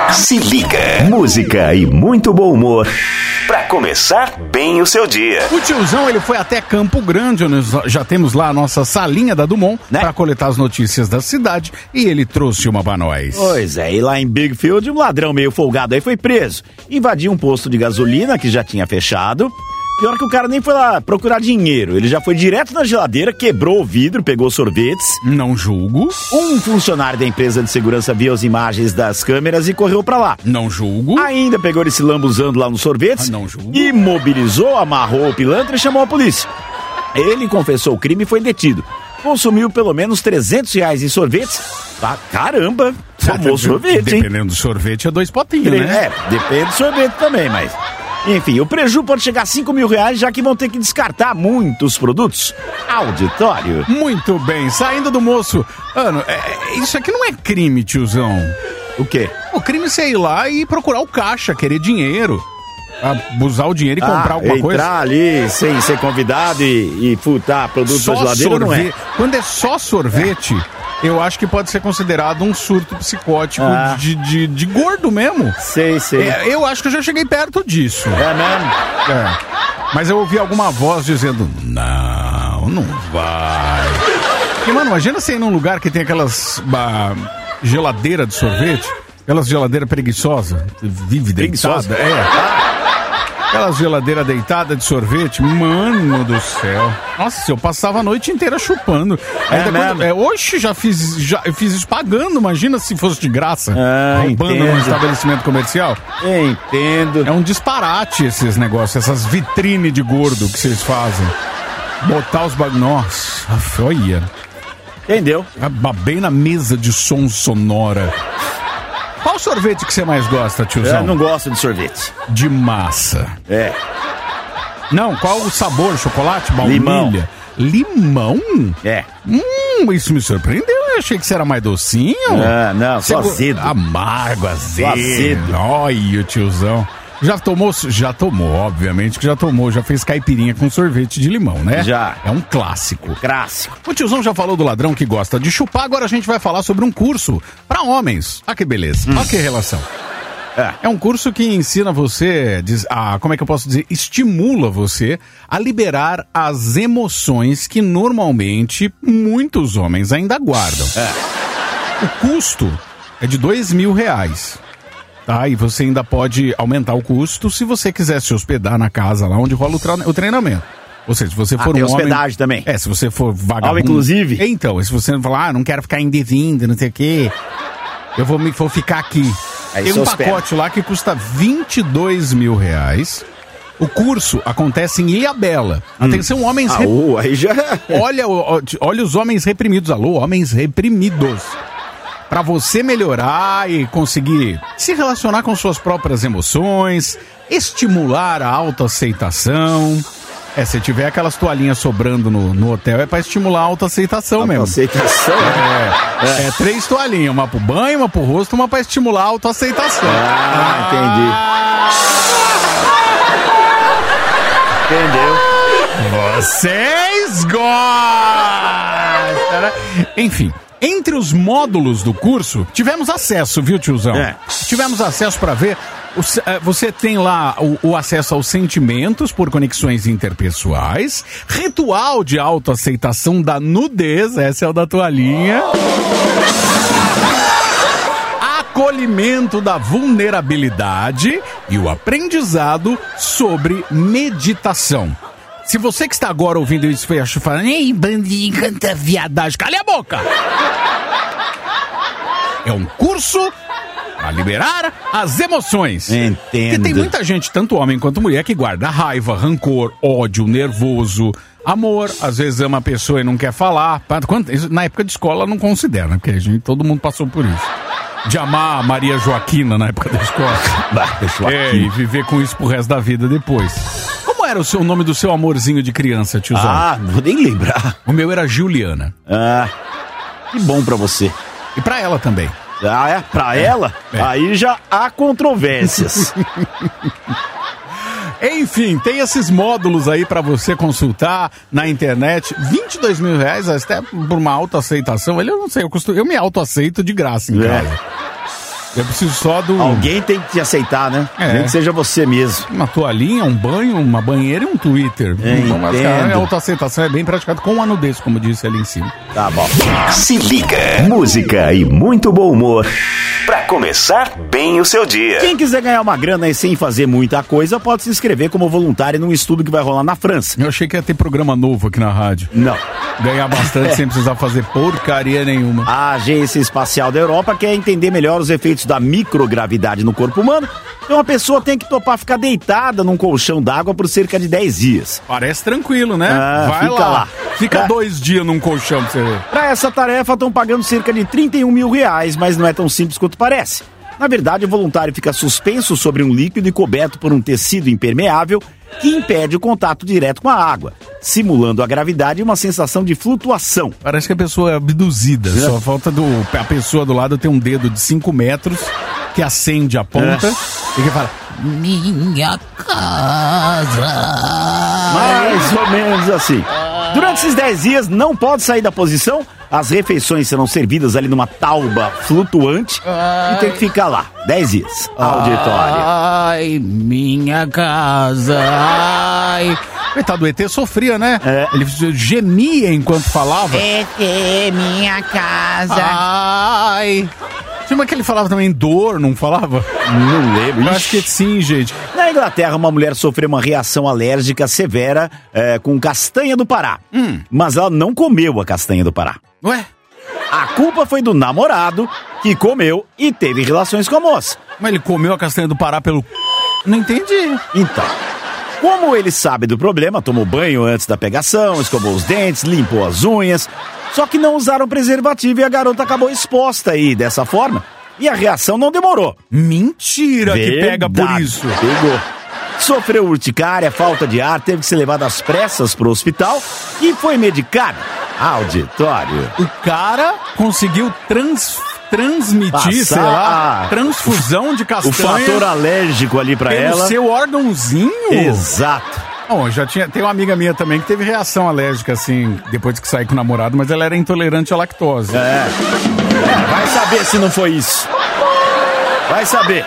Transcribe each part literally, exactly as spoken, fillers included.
Se liga, música e muito bom humor pra começar bem o seu dia. O tiozão, ele foi até Campo Grande, onde nós já temos lá a nossa salinha da Dumont, né? Pra coletar as notícias da cidade, e ele trouxe uma pra nós. Pois é, e lá em Bigfield, um ladrão meio folgado aí foi preso. Invadiu um posto de gasolina que já tinha fechado. Pior que o cara nem foi lá procurar dinheiro. Ele já foi direto na geladeira, quebrou o vidro, pegou sorvetes. Não julgo. Um funcionário da empresa de segurança viu as imagens das câmeras e correu pra lá. Não julgo. Ainda pegou ele se lambuzando lá nos sorvetes. Ah, não julgo. Imobilizou, amarrou o pilantra e chamou a polícia. Ele confessou o crime e foi detido. Consumiu pelo menos trezentos reais em sorvetes. Ah, caramba, tomou sorvete, hein? Dependendo do sorvete é dois potinhos, né? É, depende do sorvete também, mas... Enfim, o prejuízo pode chegar a cinco mil reais, já que vão ter que descartar muitos produtos. Auditório. Muito bem, saindo do moço. Ano, é, isso aqui não é crime, tiozão. O quê? O crime é você ir lá e procurar o caixa, querer dinheiro. Abusar o dinheiro e comprar ah, alguma entrar coisa. Entrar ali sem ser convidado e, e furtar produtos só da geladeira sorvete. Não é. Quando é só sorvete... É. Eu acho que pode ser considerado um surto psicótico ah. de, de, de gordo mesmo. Sei, sei. É, eu acho que eu já cheguei perto disso. É mesmo? É. Mas eu ouvi alguma voz dizendo, não, não vai. Porque, mano, imagina você ir num lugar que tem aquelas bah, geladeira de sorvete, aquelas geladeira preguiçosa, vive preguiçosa? deitada. É. Aquela geladeira deitada de sorvete, mano do céu. Nossa, eu passava a noite inteira chupando. É, Ainda quando, é, oxe, já fiz, já eu fiz isso pagando, imagina se fosse de graça. Ah, roubando entendo. num estabelecimento comercial. Entendo. É um disparate esses negócios, essas vitrines de gordo que vocês fazem. Botar os bagulhos. Nossa, olha. Entendeu? Babei na mesa de som sonora. Qual sorvete que você mais gosta, tiozão? Eu não gosto de sorvete. De massa. É. Não, qual o sabor? Chocolate? Baunilha? Limão. Limão? É. Hum, isso me surpreendeu. Eu achei que você era mais docinho. Ah, não, só Você... azedo. Amargo, azedo. Só azedo. Olha o tiozão. Já tomou, já tomou, obviamente que já tomou, já fez caipirinha com sorvete de limão, né? Já. É um clássico. Clássico. O tiozão já falou do ladrão que gosta de chupar, agora a gente vai falar sobre um curso para homens. Ah, que beleza. Hum. Olha que relação. É. é um curso que ensina você, a, como é que eu posso dizer, estimula você a liberar as emoções que normalmente muitos homens ainda guardam. É. O custo é de dois mil reais. Tá, e você ainda pode aumentar o custo se você quiser se hospedar na casa lá onde rola o, tra- o treinamento. Ou seja, se você for ah, um tem homem... hospedagem também. É, se você for vagabundo... All inclusive? Então, se você falar, ah, não quero ficar indivindo, não sei o quê, eu vou, me, vou ficar aqui. Aí tem um hospeda. pacote lá que custa vinte e dois mil reais. O curso acontece em Ilhabela. Hum. Atenção, homens... Ah, rep... oh, aí já... olha, olha os homens reprimidos. Alô, homens reprimidos. Para você melhorar e conseguir se relacionar com suas próprias emoções, estimular a autoaceitação. É, se tiver aquelas toalhinhas sobrando no, no hotel, é para estimular a autoaceitação mesmo. Autoaceitação? É, é. é três toalhinhas, uma pro banho, uma pro rosto, uma para estimular a autoaceitação. Ah, entendi. Entendeu? Vocês gostam, né? Enfim. Entre os módulos do curso, tivemos acesso, viu, tiozão? É. Tivemos acesso para ver. O, você tem lá o, o acesso aos sentimentos por conexões interpessoais, ritual de autoaceitação da nudez, essa é o da toalhinha. Acolhimento da vulnerabilidade e o aprendizado sobre meditação. Se você que está agora ouvindo isso falando, ei, bandinho, canta viadagem, cala a boca! É um curso para liberar as emoções. Entendo. Porque tem muita gente, tanto homem quanto mulher, que guarda raiva, rancor, ódio, nervoso, amor. Às vezes ama a pessoa e não quer falar. Na época de escola não considera, né? Porque a gente, todo mundo passou por isso. De amar a Maria Joaquina na época da escola. É, e viver com isso pro resto da vida depois. Como era o seu o nome do seu amorzinho de criança, tiozão? Ah, não vou nem lembrar. O meu era Juliana. Ah, que bom pra você. E pra ela também. Ah, é? Pra é. ela? É. Aí já há controvérsias. Enfim, tem esses módulos aí pra você consultar na internet. vinte e dois mil reais, até por uma autoaceitação. Eu não sei, eu, costumo, eu me autoaceito de graça em casa. É. Eu preciso só do... Alguém tem que te aceitar, né? É. Nem que seja você mesmo. Uma toalhinha, um banho, uma banheira e um Twitter. Então, mas, cara, a autoaceitação é bem praticada com a nudez, como disse ali em cima. Tá bom. Se liga. Música e muito bom humor pra começar bem o seu dia. Quem quiser ganhar uma grana e sem fazer muita coisa, pode se inscrever como voluntário num estudo que vai rolar na França. Eu achei que ia ter programa novo aqui na rádio. Não. Ganhar bastante sem precisar fazer porcaria nenhuma. A Agência Espacial da Europa quer entender melhor os efeitos da microgravidade no corpo humano. Então uma pessoa tem que topar ficar deitada num colchão d'água por cerca de dez dias. Parece tranquilo, né? Ah, Vai fica lá. lá. Fica É. dois dias num colchão pra você ver. Para essa tarefa estão pagando cerca de trinta e um mil reais, mas não é tão simples quanto parece. Na verdade, o voluntário fica suspenso sobre um líquido e coberto por um tecido impermeável que impede o contato direto com a água, simulando a gravidade e uma sensação de flutuação. Parece que a pessoa é abduzida. É. Só falta do a pessoa do lado ter um dedo de cinco metros que acende a ponta É. e que fala... Minha casa. Mais ou menos assim. Durante esses dez dias, não pode sair da posição. As refeições serão servidas ali numa tauba flutuante e tem que ficar lá. dez dias. Auditório. Ai, minha casa. Ai. Coitado, o E T sofria, né? É. Ele gemia enquanto falava. E T, minha casa. Ai. Tinha que ele falava também dor, não falava? Não lembro. Eu acho que sim, gente. Na Inglaterra, uma mulher sofreu uma reação alérgica severa é, com castanha do Pará. Hum. Mas ela não comeu a castanha do Pará. Ué? A culpa foi do namorado, que comeu e teve relações com a moça. Mas ele comeu a castanha do Pará pelo... Não entendi. Então, como ele sabe do problema, tomou banho antes da pegação, escovou os dentes, limpou as unhas, só que não usaram preservativo e a garota acabou exposta aí dessa forma. E a reação não demorou. Mentira que pega por Verdade. isso. Pegou. Sofreu urticária, falta de ar, teve que ser levado às pressas pro hospital e foi medicado. Auditório. O cara conseguiu trans, transmitir, Passar sei lá, a- transfusão de O castanha fator alérgico ali pra pelo ela. seu órgãozinho. Exato. Bom, já tinha, tem uma amiga minha também que teve reação alérgica, assim, depois que saiu com o namorado, mas ela era intolerante à lactose. É. É, vai saber se não foi isso. Vai saber.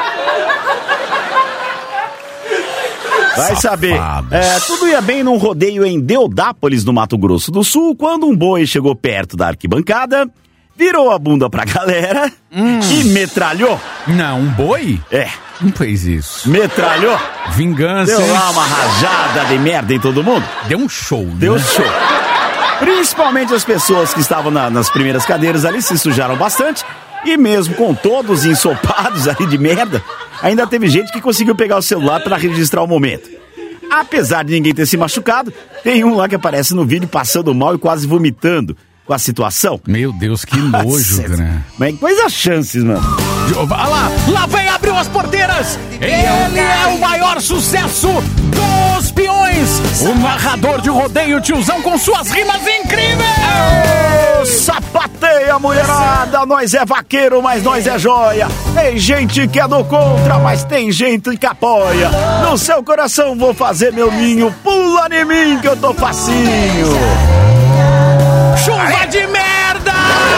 Vai saber. É, tudo ia bem num rodeio em Deodápolis, no Mato Grosso do Sul, quando um boi chegou perto da arquibancada, virou a bunda pra galera e metralhou. Não, um boi? É, Não fez isso. metralhou. Vingança. Deu hein? lá uma rajada de merda em todo mundo. Deu um show, Deu né? show. Principalmente as pessoas que estavam na- nas primeiras cadeiras ali se sujaram bastante. E mesmo com todos ensopados ali de merda, ainda teve gente que conseguiu pegar o celular para registrar o momento. Apesar de ninguém ter se machucado, tem um lá que aparece no vídeo passando mal e quase vomitando com a situação. Meu Deus, que nojo, Nossa, né? Mas quais as chances, mano? Olha lá, lá vem, abriu as porteiras. Ele é o maior sucesso dos peões. O narrador de rodeio, tiozão, com suas rimas incríveis. Sapateia, mulherada! Nós é vaqueiro, mas nós é joia. Tem gente que é do contra, mas tem gente que apoia. No seu coração vou fazer meu ninho. Pula em mim que eu tô facinho. Chuva de merda!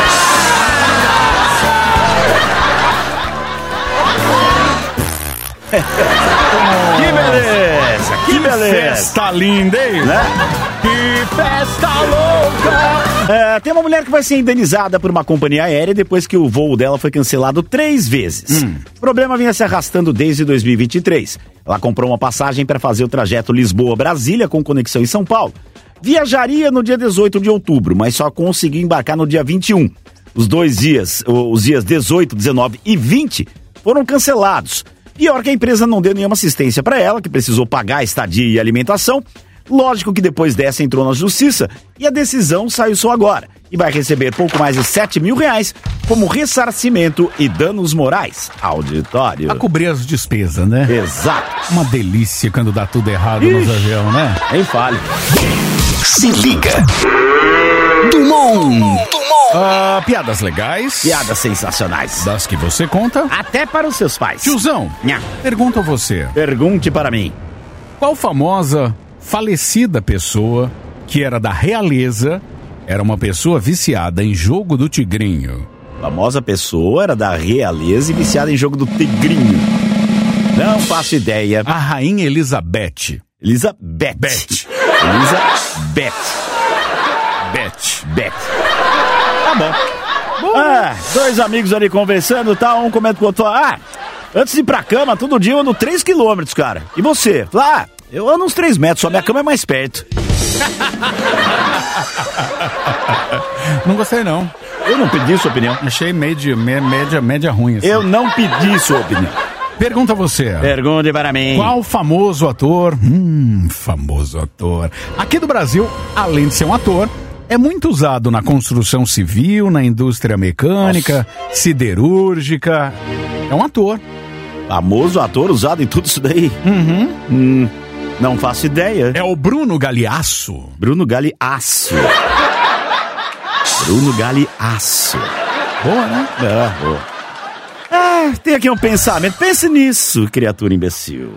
Que beleza, que beleza. Festa linda, hein? Né? Que festa louca! É, tem uma mulher que vai ser indenizada por uma companhia aérea depois que o voo dela foi cancelado três vezes. O problema vinha se arrastando desde dois mil e vinte e três. Ela comprou uma passagem para fazer o trajeto Lisboa-Brasília com conexão em São Paulo. Viajaria no dia dezoito de outubro, mas só conseguiu embarcar no dia vinte e um. Os dois dias, os dias dezoito, dezenove e vinte, foram cancelados. Pior que a empresa não deu nenhuma assistência para ela, que precisou pagar estadia e alimentação. Lógico que depois dessa entrou na justiça e a decisão saiu só agora. E vai receber pouco mais de sete mil reais como ressarcimento e danos morais. Auditório. A cobrir as despesas, né? Exato. Uma delícia quando dá tudo errado nos Ixi. aviões, né? Nem fale. Se liga. Dumont. Ah, piadas legais. Piadas sensacionais. Das que você conta. Até para os seus pais. Tiozão, Nha. pergunto a você. Pergunte para mim. Qual famosa, falecida pessoa que era da realeza era uma pessoa viciada em jogo do tigrinho? Famosa pessoa, era da realeza e viciada em jogo do tigrinho. Não faço ideia. A rainha Elizabeth. Elizabeth. Beth. Elizabeth. Beth. Beth. Tá bom. Ah, dois amigos ali conversando, tá? Um comenta com o outro. Ah, antes de ir pra cama, todo dia eu ando três quilômetros, cara. E você? Ah, eu ando uns três metros, só minha cama é mais perto. Não gostei, não. Eu não pedi sua opinião. Achei média, média, média ruim. Assim. Eu não pedi sua opinião. Pergunta a você. Pergunte para mim. Qual famoso ator, hum, famoso ator, aqui do Brasil, além de ser um ator, é muito usado na construção civil, na indústria mecânica, Nossa. siderúrgica. É um ator. Famoso ator usado em tudo isso daí? Uhum. Hum, não faço ideia. É o Bruno Galeasso. Bruno Galeasso. Bruno Galeasso. Boa, né? É, boa. Ah, tem aqui um pensamento. Pense nisso, criatura imbecil.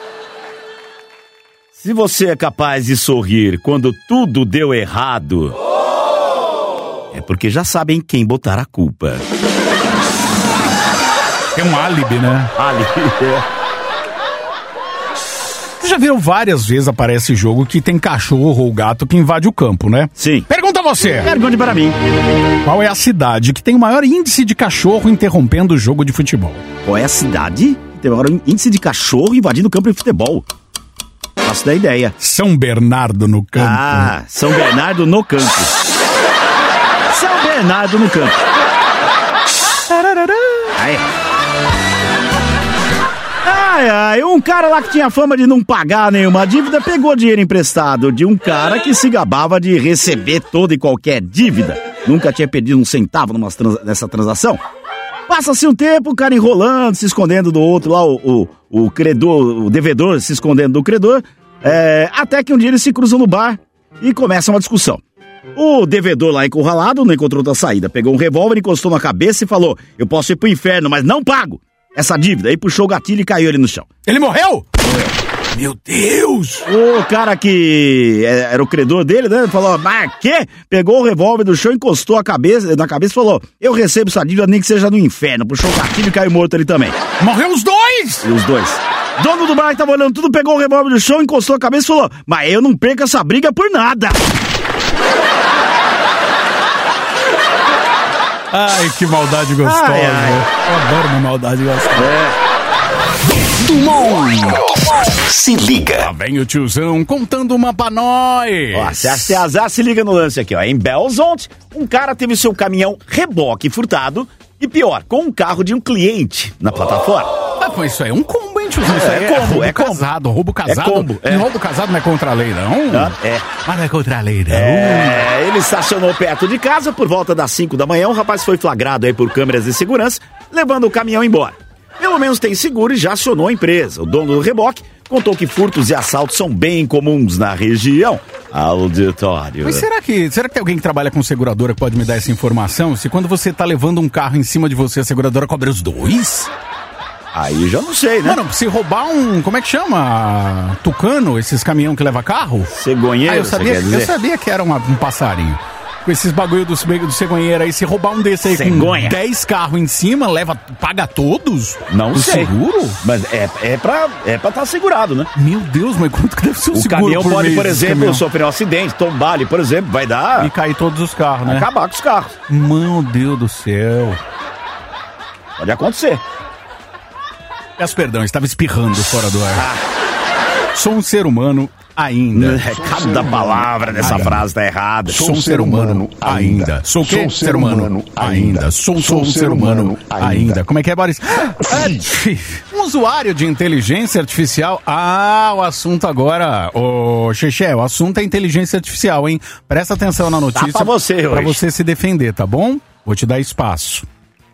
Se você é capaz de sorrir quando tudo deu errado, é porque já sabem quem botar a culpa. É um álibi, né? Álibi. Vocês já viram várias vezes aparece jogo que tem cachorro ou gato que invade o campo, né? Sim. Pergunta a você. Pergunte para mim. Qual é a cidade que tem o maior índice de cachorro interrompendo o jogo de futebol? Qual é a cidade que tem o maior índice de cachorro invadindo o campo de futebol? Faço da ideia. São Bernardo no campo. Ah, São Bernardo no campo. São Bernardo no campo. Aí. Ai, ai, um cara lá que tinha fama de não pagar nenhuma dívida pegou dinheiro emprestado de um cara que se gabava de receber toda e qualquer dívida. Nunca tinha perdido um centavo numa trans- nessa transação. Passa-se um tempo, o cara enrolando, se escondendo do outro lá, o, o, o credor, o devedor se escondendo do credor, é, até que um dia eles se cruzam no bar e começa uma discussão. O devedor lá encurralado não encontrou outra saída, pegou um revólver, encostou na cabeça e falou: eu posso ir pro inferno, mas não pago essa dívida. Aí puxou o gatilho e caiu ali no chão. Ele morreu? Morreu. Meu Deus! O cara que era o credor dele, né, falou: mas quê? Pegou o revólver do chão, encostou a cabeça, na cabeça e falou: eu recebo essa dívida nem que seja no inferno. Puxou o gatilho e caiu morto ali também. Morreu os dois! E os dois. Dono do bar que tava olhando tudo, pegou o revólver do chão, encostou a cabeça e falou: mas eu não perco essa briga por nada. Ai, que maldade gostosa. Ai, ai. Eu adoro uma maldade gostosa. É. Se liga. Lá vem o tiozão contando uma pra nós. Ó, se acha que tem azar, se liga no lance aqui, ó. Em Belzonte, um cara teve seu caminhão reboque furtado e pior, com um carro de um cliente na plataforma. Ah, pô, isso aí é um combo, hein, tiozão? Isso É, aí é combo, roubo é combo. casado, roubo casado. É combo, é. E roubo casado não é contra a lei, não? Ah, é. Mas não é contra a lei, não. É, ele estacionou perto de casa por volta das cinco da manhã. O rapaz foi flagrado aí por câmeras de segurança, levando o caminhão embora. Pelo menos tem seguro e já acionou a empresa. O dono do reboque contou que furtos e assaltos são bem comuns na região. Auditório. Mas será que, será que tem alguém que trabalha com seguradora que pode me dar essa informação? Se quando você tá levando um carro em cima de você, a seguradora cobra os dois? Aí já não sei, né? Mano, se roubar um, como é que chama? Tucano, esses caminhão que leva carro? Cegonheiro, Ah, eu sabia, você quer dizer? eu sabia que era uma- um passarinho. Com esses bagulho do, do cegonheiro aí, se roubar um desse aí Cegonha. com dez carros em cima, leva, paga todos? Não o sei. seguro? Mas é, é pra é pra estar segurado, né? Meu Deus, mas quanto que deve ser o, O seguro caminhão por pode, mês por desse exemplo, caminhão? sofrer um acidente, tombar ali, por exemplo, vai dar... E cair todos os carros, né? Acabar com os carros. Meu Deus do céu. Pode acontecer. Peço perdão, eu estava espirrando fora do ar. Ah. Sou um ser humano ainda. É, cada palavra dessa frase tá errada. Sou um ser humano ainda. Sou o quê? Sou um ser humano ainda. Sou, sou um ser humano ainda. Como é que é, Boris? Um usuário de inteligência artificial. Ah, o assunto agora. Ô, Xexé, o assunto é inteligência artificial, hein? Presta atenção na notícia. Tá pra você Pra hoje. você se defender, tá bom? Vou te dar espaço.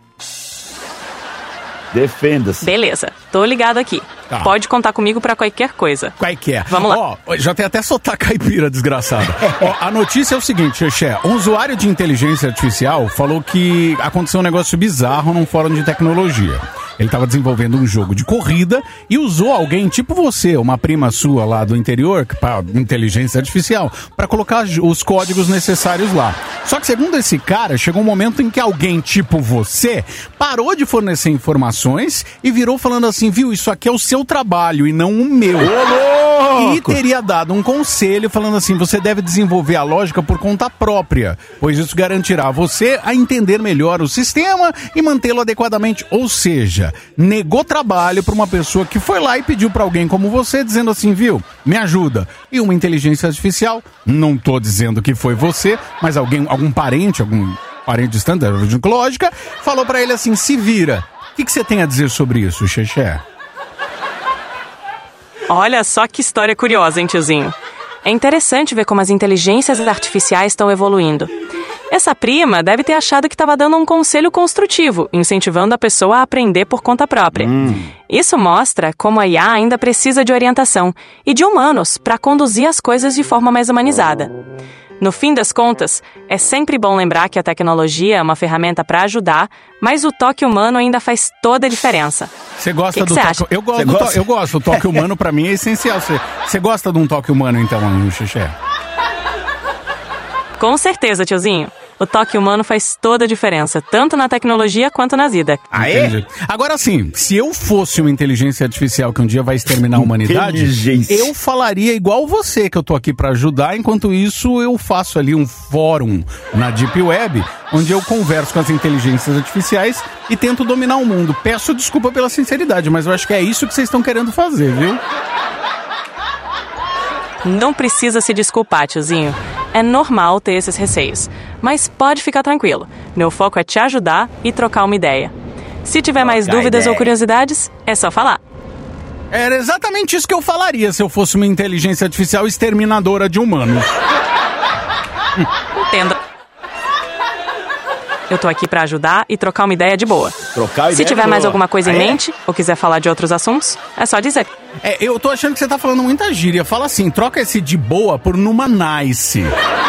Defenda-se. Beleza, tô ligado aqui. Tá. Pode contar comigo pra qualquer coisa. Qual é que é? Vamos lá. Ó, já tem até soltar caipira, desgraçada. Ó, a notícia é o seguinte, Xexé. Um usuário de inteligência artificial falou que aconteceu um negócio bizarro num fórum de tecnologia. Ele estava desenvolvendo um jogo de corrida e usou alguém tipo você, uma prima sua lá do interior, para inteligência artificial, para colocar os códigos necessários lá. Só que segundo esse cara, chegou um momento em que alguém tipo você parou de fornecer informações e virou falando assim, viu, isso aqui é o seu trabalho e não o meu. Ô, E teria dado um conselho falando assim, você deve desenvolver a lógica por conta própria, pois isso garantirá a você a entender melhor o sistema e mantê-lo adequadamente. Ou seja, negou trabalho para uma pessoa que foi lá e pediu para alguém como você, dizendo assim, viu, me ajuda. E uma inteligência artificial, não tô dizendo que foi você, mas alguém, algum parente, algum parente distante da lógica, falou para ele assim, se vira. O que, que você tem a dizer sobre isso, Xexé? Olha só que história curiosa, hein, tiozinho? É interessante ver como as inteligências artificiais estão evoluindo. Essa prima deve ter achado que estava dando um conselho construtivo, incentivando a pessoa a aprender por conta própria. Hum. Isso mostra como a I A ainda precisa de orientação e de humanos para conduzir as coisas de forma mais humanizada. No fim das contas, é sempre bom lembrar que a tecnologia é uma ferramenta para ajudar, mas o toque humano ainda faz toda a diferença. Você gosta que que do toque? acha? Eu gosto, do to... eu gosto. O toque humano pra mim é essencial. Você, você gosta de um toque humano então, Xexé? Com certeza, tiozinho. O toque humano faz toda a diferença, tanto na tecnologia quanto na vida. Aê? Agora sim, se eu fosse uma inteligência artificial que um dia vai exterminar a humanidade, eu falaria igual você, que eu tô aqui pra ajudar. Enquanto isso, eu faço ali um fórum na Deep Web, onde eu converso com as inteligências artificiais e tento dominar o mundo. Peço desculpa pela sinceridade, mas eu acho que é isso que vocês estão querendo fazer, viu? Não precisa se desculpar, tiozinho. É normal ter esses receios. Mas pode ficar tranquilo. Meu foco é te ajudar e trocar uma ideia. Se tiver mais Trocar dúvidas ideia. ou curiosidades, é só falar. Era exatamente isso que eu falaria se eu fosse uma inteligência artificial exterminadora de humanos. Entenda. Eu tô aqui pra ajudar e trocar uma ideia de boa. Trocar ideia Se tiver de mais boa. alguma coisa em Ah, é? mente ou quiser falar de outros assuntos, é só dizer. É, eu tô achando que você tá falando muita gíria. Fala assim, troca esse de boa por numa nice.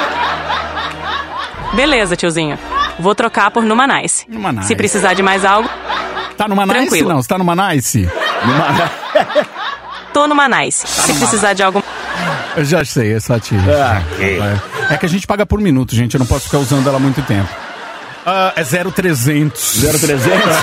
Beleza, tiozinho. Vou trocar por numa nice. Numa nice. Se precisar de mais algo, Tá numa nice? Tranquilo. Não, você tá numa nice? Numa... tô numa nice. Se precisar de algo... Eu já sei, é só te... Ah, ok. É que a gente paga por minuto, gente. Eu não posso ficar usando ela há muito tempo. Ah, é zero trezentos. zero trezentos?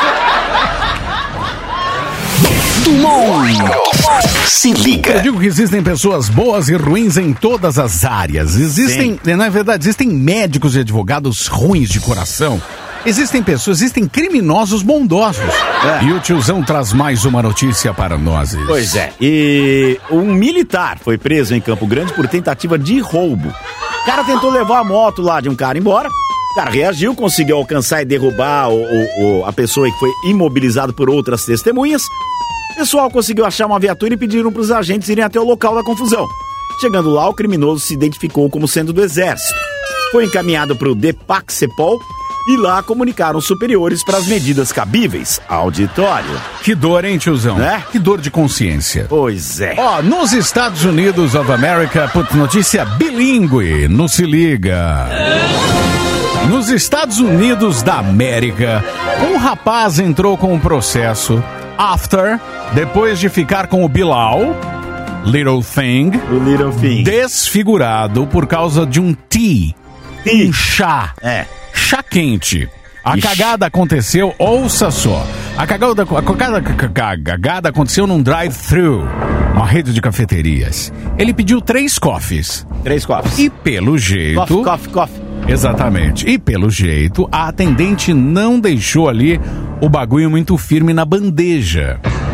Se Eu liga. digo que existem pessoas boas e ruins em todas as áreas. Existem, na verdade, existem médicos e advogados ruins de coração. Existem pessoas, existem criminosos bondosos. É. E o tiozão traz mais uma notícia para nós. Pois é. E um militar foi preso em Campo Grande por tentativa de roubo. O cara tentou levar a moto lá de um cara embora. O cara reagiu, conseguiu alcançar e derrubar o, o, o, a pessoa que foi imobilizado por outras testemunhas. O pessoal conseguiu achar uma viatura e pediram para os agentes irem até o local da confusão. Chegando lá, o criminoso se identificou como sendo do Exército. Foi encaminhado para o DEPAC-CEPOL e lá comunicaram os superiores para as medidas cabíveis. Auditório. Que dor, hein, tiozão? Né? Que dor de consciência. Pois é. Ó, nos Estados Unidos of America, put, notícia bilíngue, não se liga. Nos Estados Unidos da América, um rapaz entrou com um processo after, depois de ficar com o Bilal, Little Thing, O Little Thing. desfigurado por causa de um tea, um chá, É. chá quente. A Ixi. cagada aconteceu, ouça só, a cagada, a cagada, a cagada aconteceu num drive-thru, uma rede de cafeterias. Ele pediu três coffees Três copos. e pelo jeito... Coffee, coffee, coffee. Exatamente. E pelo jeito, a atendente não deixou ali o bagulho muito firme na bandeja.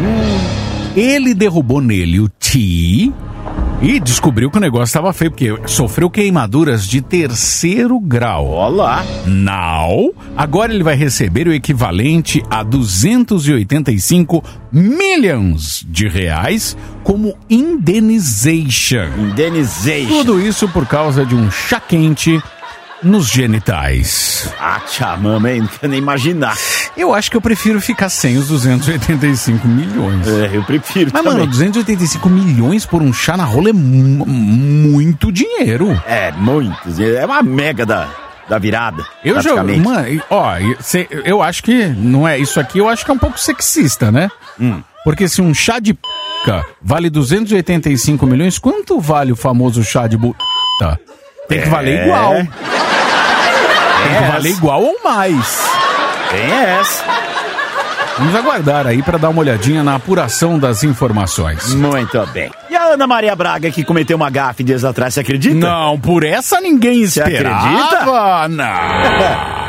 Ele derrubou nele o tea e descobriu que o negócio estava feio, porque sofreu queimaduras de terceiro grau. Olá. Now, agora ele vai receber o equivalente a duzentos e oitenta e cinco milhões de reais como indenization. Indenization. Tudo isso por causa de um chá quente nos genitais. Ah, tchamama, hein? Não quero nem imaginar. Eu acho que eu prefiro ficar sem os duzentos e oitenta e cinco milhões. É, eu prefiro Mas, também. mano, duzentos e oitenta e cinco milhões por um chá na rola é mu- muito dinheiro. É, muito. É uma mega da... da virada. Eu já, mano, ó, eu acho que não é isso aqui, eu acho que é um pouco sexista, né? Hum. Porque se um chá de p*** vale duzentos e oitenta e cinco milhões, quanto vale o famoso chá de b***? Tem que valer É. igual. Tem que valer igual ou mais. Tem essa. Vamos aguardar aí pra dar uma olhadinha na apuração das informações. Muito bem. E a Ana Maria Braga, que cometeu uma gafe dias atrás, você acredita? Não, por essa ninguém esperava. acredita? Não.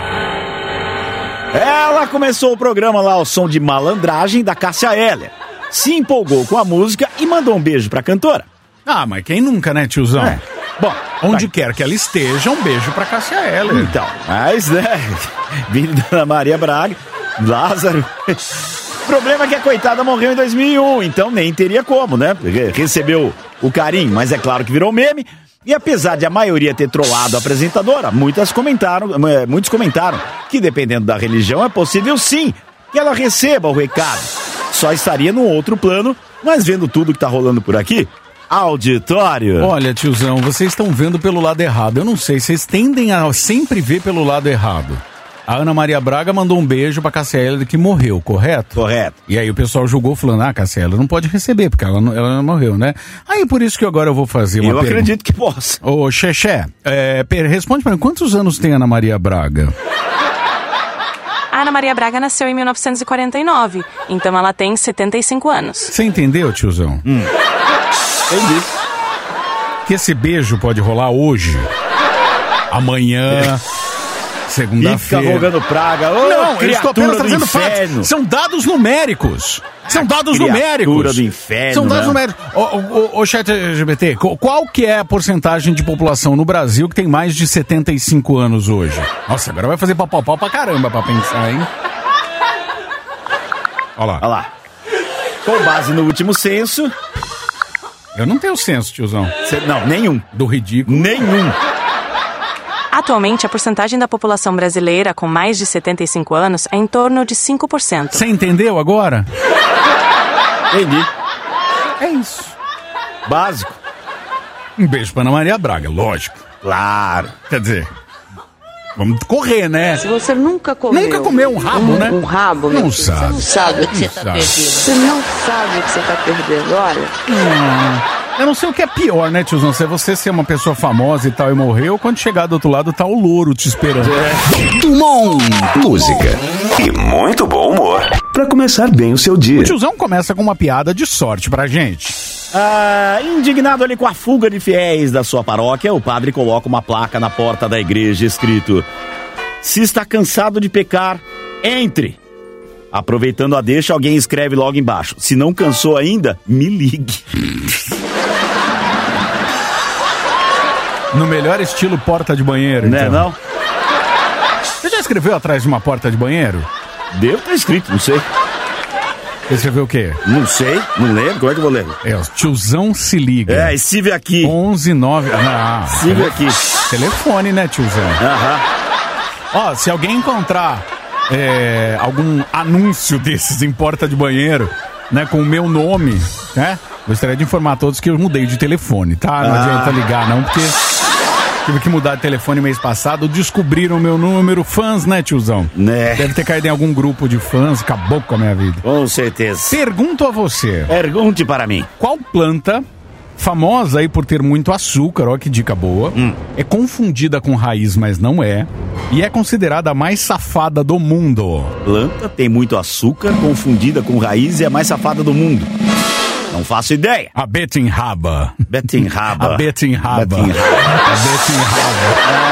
Ela começou o programa lá ao som de Malandragem da Cássia Eller. Se empolgou com a música e mandou um beijo pra cantora. Ah, mas quem nunca, né, tiozão? É. Bom, onde quer que ela esteja, um beijo pra Cássia Eller. Então, mas, né, filho da Ana Maria Braga, Lázaro. O problema é que a coitada morreu em dois mil e um, então nem teria como, né? Porque recebeu o carinho, mas é claro que virou meme. E apesar de a maioria ter trollado a apresentadora, muitas comentaram, muitos comentaram que dependendo da religião é possível sim que ela receba o recado. Só estaria num outro plano, mas vendo tudo que tá rolando por aqui, auditório. Olha, tiozão, vocês estão vendo pelo lado errado. Eu não sei, vocês tendem a sempre ver pelo lado errado. A Ana Maria Braga mandou um beijo pra Cássia Eller que morreu, correto? Correto. E aí o pessoal julgou falando, ah, Cássia Eller não pode receber, porque ela não, ela não morreu, né? Aí por isso que agora eu vou fazer uma Eu pergunta. acredito que possa. Ô, Xexé, é, responde pra mim, quantos anos tem a Ana Maria Braga? A Ana Maria Braga nasceu em mil novecentos e quarenta e nove, então ela tem setenta e cinco anos. Você entendeu, tiozão? Hum. Entendi. Que esse beijo pode rolar hoje, amanhã... Segunda-feira. Fica rogando praga. Ô, não, eu estou apenas trazendo inferno. fatos. São dados numéricos. São A dados criatura numéricos. do inferno, São dados né? numéricos. Ô, ô, ô, chat L G B T, qual que é a porcentagem de população no Brasil que tem mais de setenta e cinco anos hoje? Nossa, agora vai fazer pau-pau pra caramba pra pensar, hein? Olha lá. Olha lá. Com base no último censo... Eu não tenho senso, tiozão. Cê, não, nenhum. Do ridículo. Nenhum. Atualmente, a porcentagem da população brasileira com mais de setenta e cinco anos é em torno de cinco por cento. Você entendeu agora? Entendi. É isso. Básico. Um beijo pra Ana Maria Braga, lógico. Claro. Quer dizer, vamos correr, né? Se você nunca comeu... Nunca comeu um rabo, um, né? Um rabo, não meu sabe. Você não sabe o que você Não tá sabe. perdendo. Você não sabe o que você tá perdendo, olha. Hum, eu não sei o que é pior, né, tiozão? Se é você ser uma pessoa famosa e tal e morrer, ou quando chegar do outro lado tá o louro te esperando. É. Dumont. Música e muito bom humor pra começar bem o seu dia. O tiozão começa com uma piada de sorte pra gente. Ah, indignado ali com a fuga de fiéis da sua paróquia, o padre coloca uma placa na porta da igreja escrito: se está cansado de pecar, entre. Aproveitando a deixa, alguém escreve logo embaixo: se não cansou ainda, me ligue. No melhor estilo porta de banheiro, Né, então. não? Você já escreveu atrás de uma porta de banheiro? Deve ter escrito, não sei. Você escreveu o quê? Não sei, não lembro, como é que eu vou ler? É, o tiozão se liga. É, estive aqui. onze nove... Ah, não. Estive aqui. Telefone, né, tiozão? Aham. Ó, se alguém encontrar é, algum anúncio desses em porta de banheiro, né, com o meu nome, né, gostaria de informar a todos que eu mudei de telefone, tá? Não Ah. adianta ligar, não, porque tive que mudar de telefone mês passado, descobriram o meu número, fãs, né, tiozão? Né. Deve ter caído em algum grupo de fãs, acabou com a minha vida. Com certeza. Pergunto a você, Pergunte para mim. qual planta, famosa aí por ter muito açúcar, ó que dica boa, Hum. é confundida com raiz, mas não é, e é considerada a mais safada do mundo? Planta tem muito açúcar, confundida com raiz e é a mais safada do mundo. Não faço ideia. A betinraba. Betinraba. A betinraba. Betinraba. A betinraba.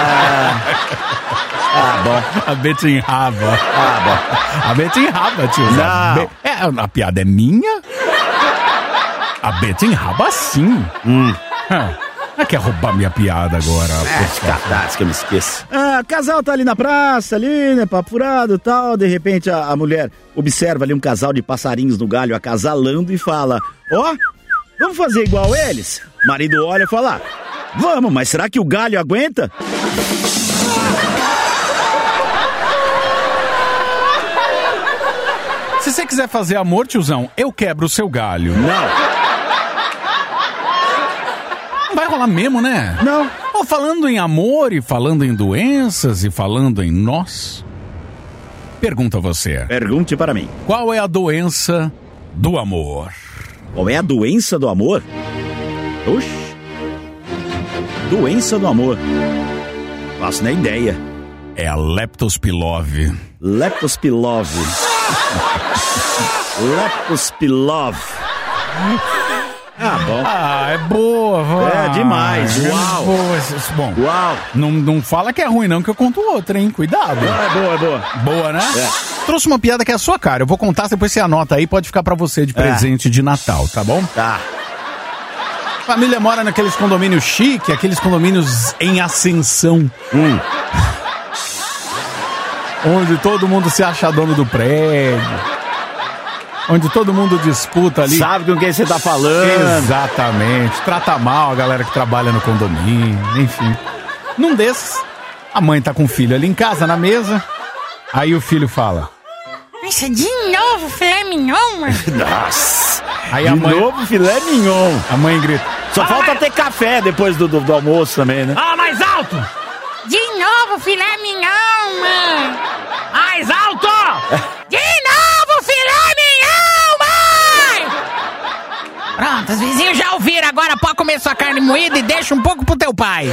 Ah, bom. A betinraba. Ah, bom. A betinraba, tio. Não. Be- É, a piada é minha? A betinraba sim. Hum. Ah, não quer roubar minha piada agora. É, por favor. catástrofe, que eu me esqueço. Ah, casal tá ali na praça, ali, né, papo furado e tal. De repente a, a mulher observa ali um casal de passarinhos no galho acasalando e fala: ó, vamos fazer igual eles? O marido olha e fala: vamos, mas será que o galho aguenta? Se você quiser fazer amor, tiozão, eu quebro o seu galho. Não, Não vai rolar mesmo, né? não. Ô, Bom, falando em amor e falando em doenças e falando em nós, pergunto a você. Pergunte para mim. Qual é a doença do amor? Qual é a doença do amor? Oxi. Doença do amor. Faço nem ideia. É a leptospirose. Leptospirose. Leptospirose. Ah, bom. Ah, é boa, vai. É demais. É Uau. boa. Bom, Uau. Não, não fala que é ruim não, que eu conto outra, hein? Cuidado. Ah, é boa, é boa. Boa, né? É. Trouxe uma piada que é a sua cara. Eu vou contar, depois você anota aí, pode ficar pra você de presente é. de Natal, tá bom? Tá. Família mora naqueles condomínios chique, aqueles condomínios em ascensão. Hum. Onde todo mundo se acha dono do prédio. Onde todo mundo disputa ali. Sabe com quem você tá falando. Exatamente. Trata mal a galera que trabalha no condomínio. Enfim. Num desses, a mãe tá com o filho ali em casa, na mesa. Aí o filho fala: Nossa, de novo filé mignon, mano? Nossa. Aí de a mãe... novo filé mignon. A mãe grita: Só ah, falta mas... ter café depois do, do, do almoço também, né? Ah, mais alto! De novo filé mignon, mãe! Mais alto! De novo filé mignon, mãe! Pronto, os vizinhos já ouviram. Agora pode comer sua carne moída e deixa um pouco pro teu pai.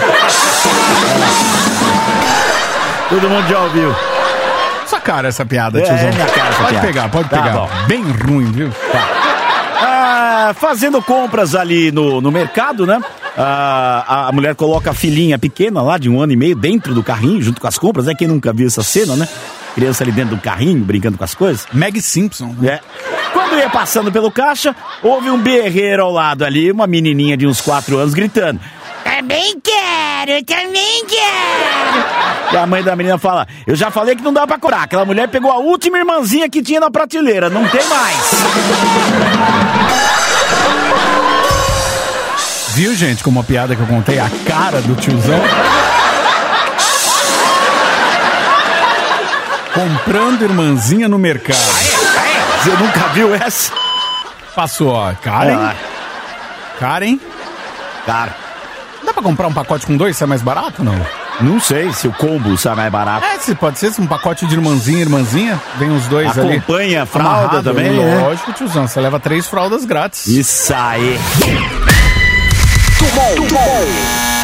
Todo mundo já ouviu. Sua cara essa piada, é, tiozão. É minha cara essa pode piada. pegar, pode tá pegar. Bom. Bem ruim, viu? Tá. Ah, fazendo compras ali no, no mercado, né? Ah, a mulher coloca a filhinha pequena lá, de um ano e meio, dentro do carrinho, junto com as compras, né? Quem nunca viu essa cena, né? Criança ali dentro do carrinho, brincando com as coisas. Meg Simpson. Né? É. Quando ia passando pelo caixa, houve um berreiro ao lado ali, uma menininha de uns quatro anos gritando: Também quero, também quero. E a mãe da menina fala: Eu já falei que não dá pra curar. Aquela mulher pegou a última irmãzinha que tinha na prateleira, não tem mais. Viu, gente, como a piada que eu contei, a cara do tiozão? Comprando irmãzinha no mercado. Você nunca viu essa? Passou, ó. Cara, hein? Ah. Cara, hein? Cara. Dá pra comprar um pacote com dois, sai mais barato ou não? Não sei se o combo sai mais barato. É, se pode ser, se um pacote de irmãzinha, irmãzinha, vem os dois Acompanha ali. Acompanha fralda amarrado, também, lógico, é? Tiozão, você leva três fraldas grátis. Isso aí. Muito bom, muito bom.